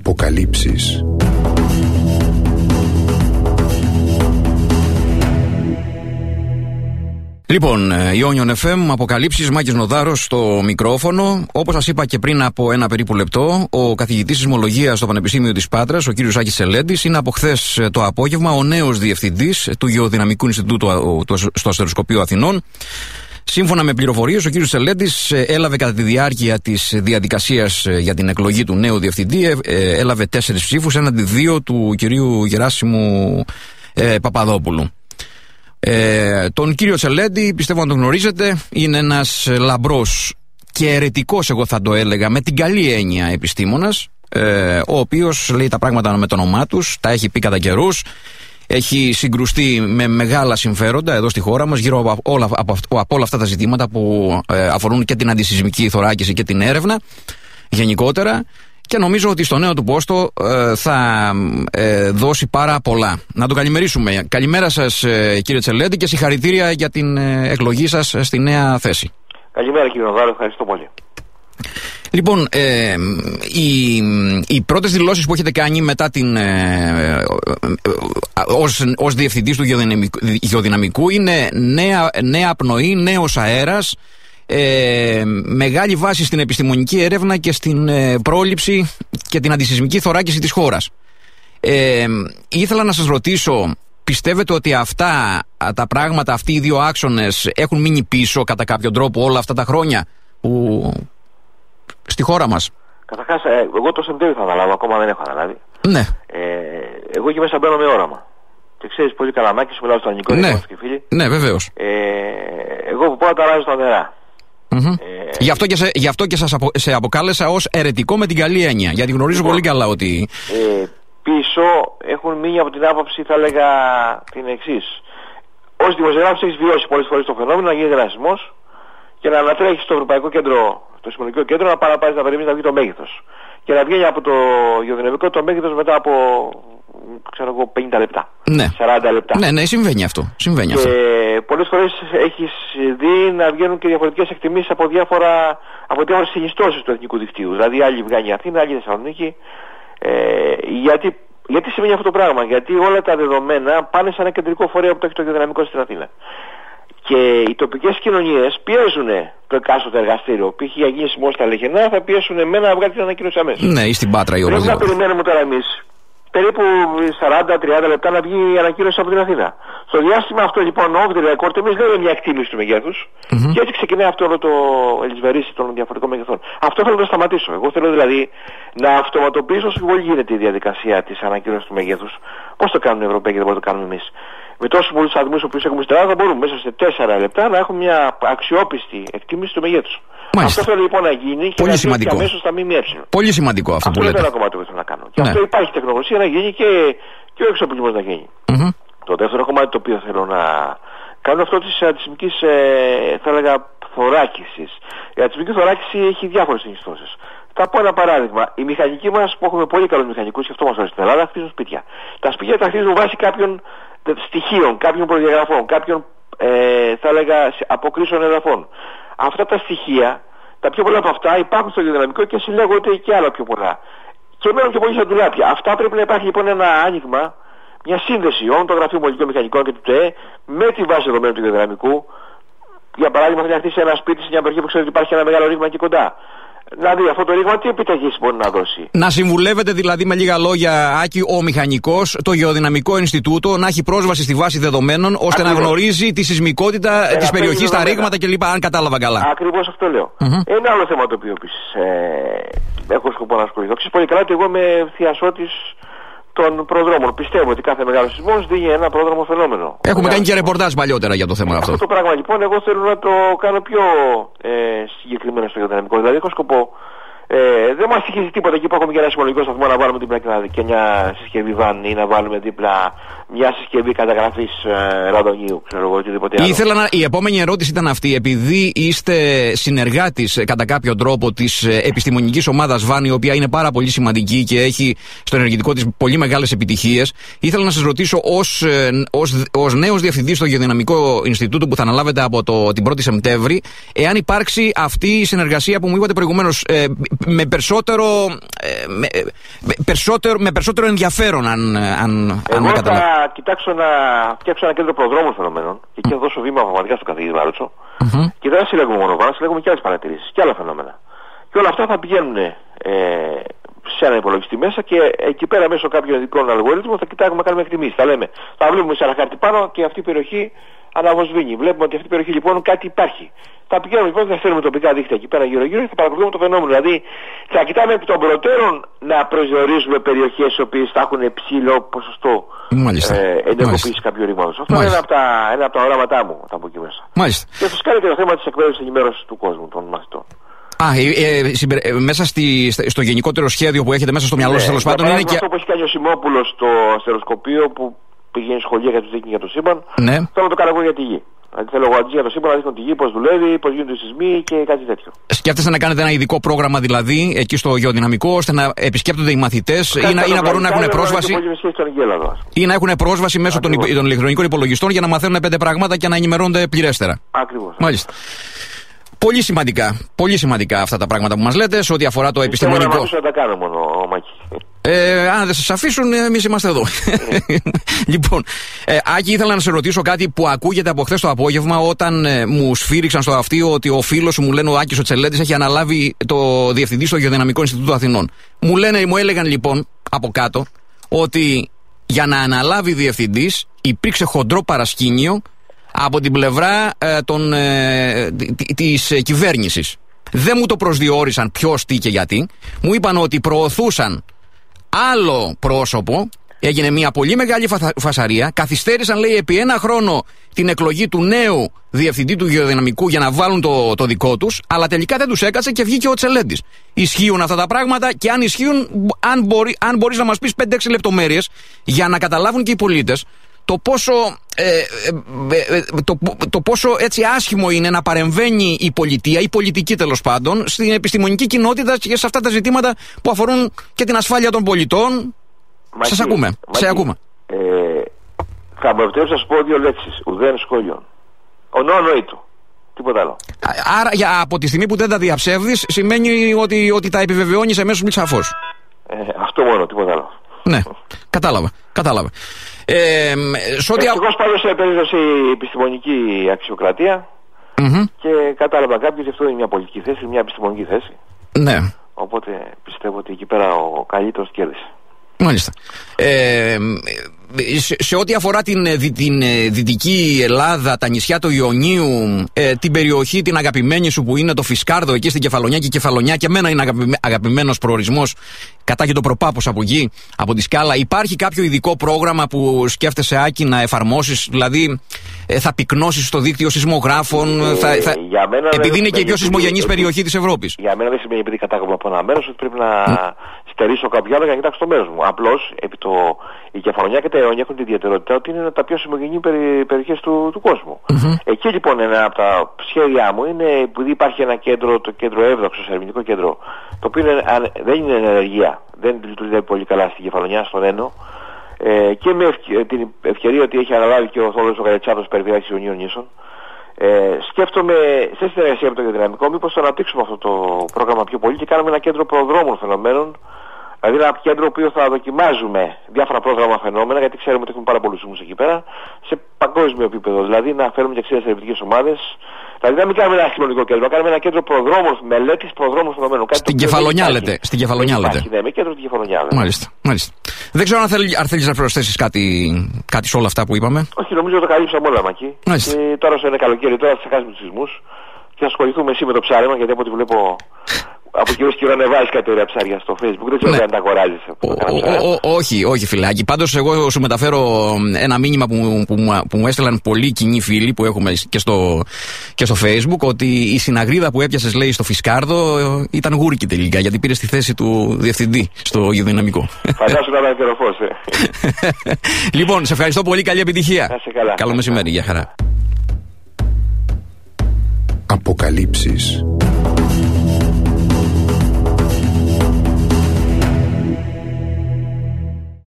Αποκαλύψεις. Λοιπόν, Ionion FM, Αποκαλύψεις, Μάκης Νοδάρος στο μικρόφωνο. Όπως σας είπα και πριν από ένα περίπου λεπτό, ο καθηγητής σεισμολογίας στο Πανεπιστήμιο της Πάτρας, ο κύριος Άκης Σελέντης, είναι από χθες το απόγευμα ο νέος διευθυντής του Γεωδυναμικού Ινστιτούτου στο Αστεροσκοπείο Αθηνών. Σύμφωνα με πληροφορίες, ο κύριος Σελέντης έλαβε κατά τη διάρκεια της διαδικασίας για την εκλογή του νέου διευθυντή, έλαβε 4 ψήφους έναντι 2 του κυρίου Γεράσιμου Παπαδόπουλου. Τον κύριο Σελέντη πιστεύω να τον γνωρίζετε, είναι ένας λαμπρός και αιρετικός, εγώ θα το έλεγα, με την καλή έννοια επιστήμονας, ο οποίος λέει τα πράγματα με το όνομά τους, τα έχει πει κατά καιρούς, έχει συγκρουστεί με μεγάλα συμφέροντα εδώ στη χώρα μας γύρω από όλα αυτά τα ζητήματα που αφορούν και την αντισεισμική θωράκιση και την έρευνα γενικότερα. Και νομίζω ότι στο νέο του πόστο θα δώσει πάρα πολλά. Να τον καλημερίσουμε. Καλημέρα σας, κύριε Τσελέντη, και συγχαρητήρια για την εκλογή σας στη νέα θέση. Καλημέρα, κύριε Νοδάρο, ευχαριστώ πολύ. Λοιπόν, οι πρώτες δηλώσεις που έχετε κάνει μετά την ως διευθυντής του γεωδυναμικού είναι νέα πνοή, νέος αέρας, μεγάλη βάση στην επιστημονική έρευνα και στην πρόληψη και την αντισεισμική θωράκιση της χώρας. Ήθελα να σας ρωτήσω, πιστεύετε ότι αυτά τα πράγματα, αυτοί οι 2 άξονες έχουν μείνει πίσω κατά κάποιο τρόπο όλα αυτά τα χρόνια που στη χώρα μας? Καταρχάς, εγώ το Σεπτέμβριο θα αναλάβω, ακόμα δεν έχω αναλάβει. Ναι. Εγώ εκεί μέσα μπαίνω με όραμα. Και ξέρεις πολύ καλά, Μάκη, σου μιλάω στο ελληνικό, ναι. Και φίλοι. Ναι, βεβαίως. Εγώ που πάω τα αλλάζω στα νερά. Γι' αυτό και σε αποκάλεσα ως αιρετικό με την καλή έννοια. Γιατί γνωρίζω πολύ καλά ότι πίσω έχουν μείνει από την άποψη, θα έλεγα, την εξής. Ως δημοσιογράφος έχεις βιώσει πολλές φορές το φαινόμενο να γίνει ρατσισμός και να ανατρέχεις στο Ευρωπαϊκό Κέντρο, το Σεισμολογικό Κέντρο, να πάρεις να περιμένεις να βγει το μέγεθος. Και να βγαίνει από το γεωδυναμικό το μέγεθος μετά από 50 λεπτά. Ναι. 40 λεπτά. Ναι, συμβαίνει αυτό. Πολλές φορές έχεις δει να βγαίνουν και διαφορετικές εκτιμήσεις από διάφορες συνιστώσεις του εθνικού δικτύου. Δηλαδή, άλλοι βγαίνει Αθήνα, άλλοι Θεσσαλονίκη. Γιατί σημαίνει αυτό το πράγμα? Γιατί όλα τα δεδομένα πάνε σε ένα κεντρικό φορέα που το έχει το γεωδυναμικό στην Αθήνα. Και οι τοπικές κοινωνίες πιέζουν το εκάστοτε εργαστήριο. Π.χ. για γίνει σεισμός στα Λεγενά, θα πιέσουν εμένα να βγάλει την ανακοίνωση αμέσως. Ναι, ή στην Πάτρα ή οπουδήποτε. Πρέπει να περιμένουμε τώρα εμείς περίπου 40-30 λεπτά να βγει η ανακοίνωση από την Αθήνα. Στο διάστημα αυτό λοιπόν, off the record, εμείς λέμε μια εκτίμηση του μεγέθους, και έτσι ξεκινάει αυτό όλο το ελισβερίσι των διαφορετικών μεγεθών. Αυτό θέλω να σταματήσω. Εγώ θέλω δηλαδή να αυτοματοποιήσω όσο πολύ γίνεται η διαδικασία της ανακοίνωσης του μεγέθους. Πώς το κάνουν οι Ευρωπαίοι και δεν μπορούμε να το κάνουμε εμείς? Με τόσους πολλούς αριθμούς που έχουμε στην Ελλάδα, μπορούμε μέσα σε 4 λεπτά να έχουμε μια αξιόπιστη εκτίμηση του μεγέθους. Αυτό θέλω λοιπόν να γίνει και να γίνει αμέσως στα ΜΜΕ. Πολύ σημαντικό αυτό που λέτε. Αυτό είναι ένα κομμάτι που θέλω να κάνω. Και αυτό υπάρχει τεχνογνωσία να γίνει και ο εξοπλισμός να γίνει. Το δεύτερο κομμάτι το οποίο θέλω να κάνω αυτό της αντισεισμικής, θα έλεγα, θωράκισης. Η αντισεισμική θωράκιση έχει διάφορες συνιστώσεις. Θα πω ένα παράδειγμα. Οι μηχανικοί μας που έχουμε πολύ καλούς μηχανικούς, και αυτό μας αρέσει στην Ελλάδα, χτίζουν σπίτια. Τα σπίτια τα χτίζουν βάσει κάποιων στοιχείων, κάποιων προδιαγραφών, κάποιων θα έλεγα αποκρίσεων εδαφών. Αυτά τα στοιχεία, τα πιο πολλά από αυτά υπάρχουν στο γεωδυναμικό και συλλέγονται και άλλα πιο πολλά. Και μένουν και πολύ σαν τουλάπια. Αυτά πρέπει να υπάρχει λοιπόν ένα άνοιγμα, μια σύνδεση όλων των γραφείων πολιτικών μηχανικών και του ΤΕΕ με τη βάση δεδομένων του γεωδυναμικού. Για παράδειγμα, θα χτίσει ένα σπίτι σε μια περιοχή που ξέρει ότι υπάρχει ένα μεγάλο ρήγμα εκεί κοντά. Δηλαδή, αυτό το ρήγμα τι επιταγής μπορεί να δώσει? Να συμβουλεύετε δηλαδή, με λίγα λόγια, Άκη, ο μηχανικός, το Γεωδυναμικό Ινστιτούτο να έχει πρόσβαση στη βάση δεδομένων ώστε να γνωρίζει τη σεισμικότητα της περιοχής, τα ρήγματα κλπ. Αν κατάλαβα καλά. Ακριβώς αυτό λέω. Ένα άλλο θέμα το οποίο επίσης έχω σκοπό να ασχοληθώ. Ξέρεις πολύ καλά ότι εγώ είμαι θειασότης των προδρόμων. Πιστεύω ότι κάθε μεγάλο σεισμός δίνει ένα πρόδρομο φαινόμενο. Έχουμε κάνει και ρεπορτάζ παλιότερα για το θέμα αυτό. Αυτό το πράγμα λοιπόν εγώ θέλω να το κάνω πιο συγκεκριμένο στο γεωδυναμικό. Δηλαδή έχω σκοπό. Δεν μας στοιχίζει τίποτα εκεί που έχουμε και ένα σεισμολογικό σταθμό να βάλουμε δίπλα και μια συσκευή βαν ή να βάλουμε δίπλα μια συσκευή καταγραφής ραδονίου, ξέρω εγώ, οτιδήποτε άλλο. Η επόμενη ερώτηση ήταν αυτή. Επειδή είστε συνεργάτης κατά κάποιο τρόπο της επιστημονικής ομάδας ΒΑΝ, η οποία είναι πάρα πολύ σημαντική και έχει στο ενεργητικό της πολύ μεγάλες επιτυχίες, ήθελα να σας ρωτήσω ως νέος διευθυντής στο Γεωδυναμικό Ινστιτούτο που θα αναλάβετε από την 1η Σεπτέμβρη, εάν υπάρξει αυτή η συνεργασία που μου είπατε προηγουμένως, με περισσότερο με περισσότερο ενδιαφέρον, αν εγώ θα κοιτάξω να φτιάξω ένα κέντρο προδρόμων φαινομένων και εκεί θα δώσω βήμα πραγματικά στον καθηγητή Βάρουτσο. Και δεν θα συλλέγουμε μόνο βάρος, συλλέγουμε και άλλες παρατηρήσεις και άλλα φαινόμενα. Και όλα αυτά θα πηγαίνουν σε ένα υπολογιστή μέσα και εκεί πέρα μέσω κάποιων ειδικών αλγορίθμων θα κοιτάξουμε να κάνουμε εκτιμήσεις. Θα λέμε, θα βλέπουμε σε ένα χάρτη πάνω και αυτή η περιοχή αναβοσβήνει. Βλέπουμε ότι αυτή η περιοχή λοιπόν κάτι υπάρχει. Θα πηγαίνουμε λοιπόν, θα στέλνουμε τοπικά δίκτυα εκεί πέρα γύρω-γύρω και θα παρακολουθούμε το φαινόμενο. Δηλαδή θα κοιτάμε επί των προτέρων να προσδιορίζουμε περιοχές οι οποίες θα έχουν ψηλό ποσοστό ενεργοποίηση κάποιου ρήγματος. Αυτό είναι ένα από τα οράματά μου θα πω εκεί μέσα. Μάλιστα. Και φυσικά είναι και το θέμα της εκπαίδευσης ενημέρωσης του κόσμου των μαθητών. Μέσα στο γενικότερο σχέδιο που έχετε μέσα στο μυαλό σας, τέλος πάντων, είναι και. Αυτό που έχει κάνει ο Σιμόπουλος στο αστεροσκοπείο που πηγαίνει σχολεία για τους δείχνει για το σύμπαν, θέλω να το κάνω εγώ για τη γη. Δηλαδή θέλω εγώ αντί για το σύμπαν να δείχνω τη γη, πώς δουλεύει, πώς γίνονται οι σεισμοί και κάτι τέτοιο. Σκέφτεστε να κάνετε ένα ειδικό πρόγραμμα δηλαδή εκεί στο γεωδυναμικό, ώστε να επισκέπτονται οι μαθητές ή να μπορούν να έχουν πρόσβαση. Ή να έχουν πρόσβαση μέσω των ηλεκτρονικών υπολογιστών για να μαθαίνουν 5 πράγματα και να ενημερώνονται πληρέστερα. Ακριβώς. Μάλιστα. Πολύ σημαντικά αυτά τα πράγματα που μας λέτε σε ό,τι αφορά το επιστημονικό. Να τα κάνω μόνο, Μάκη. Αν δεν σας αφήσουν, εμείς είμαστε εδώ. Λοιπόν, Άκη, ήθελα να σε ρωτήσω κάτι που ακούγεται από χθες το απόγευμα, όταν μου σφύριξαν στο αυτίο ότι ο φίλος μου, λένε ο Άκης ο Τσελέντης, έχει αναλάβει το διευθυντή στο Γεωδυναμικό Ινστιτούτο Αθηνών. Μου έλεγαν λοιπόν από κάτω ότι για να αναλάβει διευθυντής υπήρξε χοντρό παρασκήνιο από την πλευρά της κυβέρνησης. Δεν μου το προσδιορίσαν ποιος, τι και γιατί. Μου είπαν ότι προωθούσαν άλλο πρόσωπο. Έγινε μια πολύ μεγάλη φασαρία. Καθυστέρησαν, λέει, επί 1 χρόνο την εκλογή του νέου διευθυντή του Γεωδυναμικού για να βάλουν το δικό τους. Αλλά τελικά δεν τους έκατσε και βγήκε ο Τσελέντης. Ισχύουν αυτά τα πράγματα και αν ισχύουν, αν μπορείς να μας πεις 5-6 λεπτομέρειες για να καταλάβουν και οι πολίτες το πόσο έτσι άσχημο είναι να παρεμβαίνει η πολιτεία, η πολιτική τέλος πάντων, στην επιστημονική κοινότητα και σε αυτά τα ζητήματα που αφορούν και την ασφάλεια των πολιτών. Σας ακούμε. Σε ακούμε. Θα μου επιτρέψω να σου πω 2 λέξεις. Ουδέν σχόλιο. Ονοήτου. Τίποτα άλλο. Άρα από τη στιγμή που δεν τα διαψεύδεις, σημαίνει ότι τα επιβεβαιώνεις εμέσως μητσαφώς. Αυτό μόνο, τίποτα άλλο. Ναι, κατάλαβα. Ευτυχώς πάντως σε περίπτωση επιστημονική αξιοκρατία και κατάλαβα κάποιος ότι αυτό είναι μια πολιτική θέση, μια επιστημονική θέση. Ναι. Οπότε πιστεύω ότι εκεί πέρα ο καλύτερος κέρδισε. Μάλιστα. Σε ό,τι αφορά την Δυτική Ελλάδα, τα νησιά του Ιωνίου, την περιοχή την αγαπημένη σου που είναι το Φισκάρδο εκεί στην Κεφαλονιά, και η Κεφαλονιά και εμένα είναι αγαπημένος προορισμός, κατά και το προπάπος από εκεί, από τη Σκάλα. Υπάρχει κάποιο ειδικό πρόγραμμα που σκέφτεσαι, Άκη, να εφαρμόσεις? Δηλαδή θα πυκνώσεις το δίκτυο σεισμογράφων, επειδή είναι και η πιο σεισμογενής περιοχή της Ευρώπης? Για μένα δεν σημαίνει επειδή κατάγομαι από ένα μέρος ότι πρέπει να στερήσω κάποιο άλλο για να κοιτάξω το μέρος μου. Απλώς η Κεφαλονιά και τα Αιώνια έχουν την ιδιαιτερότητα ότι είναι τα πιο σεισμογενή περιοχές του κόσμου. Εκεί λοιπόν ένα από τα σχέδιά μου είναι, επειδή υπάρχει ένα κέντρο, το κέντρο Εύδοξο, ερευνητικό κέντρο, το οποίο δεν είναι ενεργεία, δεν λειτουργεί πολύ καλά στην Κεφαλονιά, στον Ένο, και με την ευκαιρία ότι έχει αναλάβει και ο Θόδωρος ο Γαλετσάτος, Περιφερειάρχης Ιωνίων Νήσων, σκέφτομαι σε συνεργασία με το Γεωδυναμικό μήπως το αναπτύξουμε αυτό το πρόγραμμα πιο πολύ και κάνουμε ένα κέντρο προδρόμων φαινομένων. Δηλαδή ένα κέντρο που θα δοκιμάζουμε διάφορα πρόγραμμα φαινόμενα, γιατί ξέρουμε ότι έχουμε πάρα πολλούς σεισμούς εκεί πέρα, σε παγκόσμιο επίπεδο. Δηλαδή να φέρουμε και ξένες ερευνητικές ομάδες. Δηλαδή να μην κάνουμε ένα κοινωνικό κέντρο, να κάνουμε ένα κέντρο προδρόμων, μελέτης προδρόμων φαινομένων. Στην Κεφαλονιά λέτε. Στην Κεφαλονιά λέτε. Ναι, με κέντρο στην Κεφαλονιά. Μάλιστα. Δεν ξέρω αν θέλεις να προσθέσεις κάτι σε όλα αυτά που είπαμε. Όχι, νομίζω ότι το καλύψαμε όλα, Μακή. Τώρα όσο είναι καλοκαίρι, τώρα θα χάσουμε τους σεισμούς και θα ασχοληθούμε εσύ με το ψάρεμα, γιατί από ό,τι βλέπω. Από καιρό ανεβάζεις κάτι ωραία ψάρια στο Facebook. Δεν ξέρω αν τα αγοράζεις. Όχι, φιλάκι. Πάντως εγώ σου μεταφέρω ένα μήνυμα που μου έστειλαν πολλοί κοινοί φίλοι που έχουμε και στο Facebook, ότι η συναγρίδα που έπιασες, λέει, στο Φισκάρδο ήταν γούρικη τελικά, γιατί πήρε τη θέση του διευθυντή στο Γεωδυναμικό. Φαντάσου να ήταν καιροφός. Λοιπόν, σε ευχαριστώ πολύ. Καλή επιτυχία. Να σε καλά. Καλό μεσημέρι. Γεια χαρά. Αποκαλύψεις.